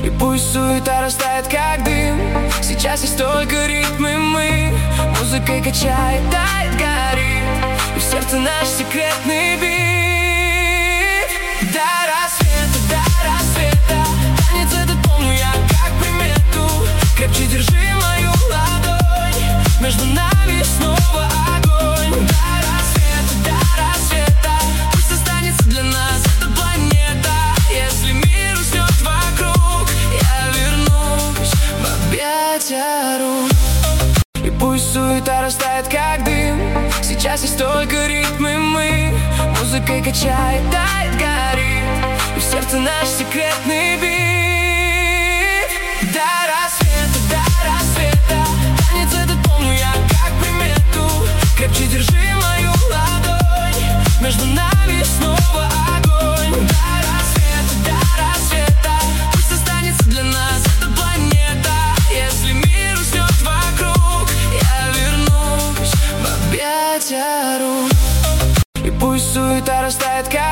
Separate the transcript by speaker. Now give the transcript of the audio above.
Speaker 1: И пусть суета растает, как дым. Сейчас есть только ритмы мы. Музыкой качает, тает, горит. И в сердце наш секретный бит. До рассвета, танец этот помню я как примету. Крепче держи мою ладонь, между нами снова огонь. До рассвета, пусть останется для нас эта планета. Если мир уснет вокруг, я вернусь в объятия рук. И пусть суета растает, как дым. Сейчас есть только ритмы мы. Музыкой качает, тает, горит. И в сердце наш секретный бит. До рассвета, танец этот помню я как примету. Крепче держи мою ладонь, между нами снова огонь. До рассвета, пусть останется для нас эта планета. Если мир уснет вокруг, я вернусь в объятия рук. И пусть суета растает, как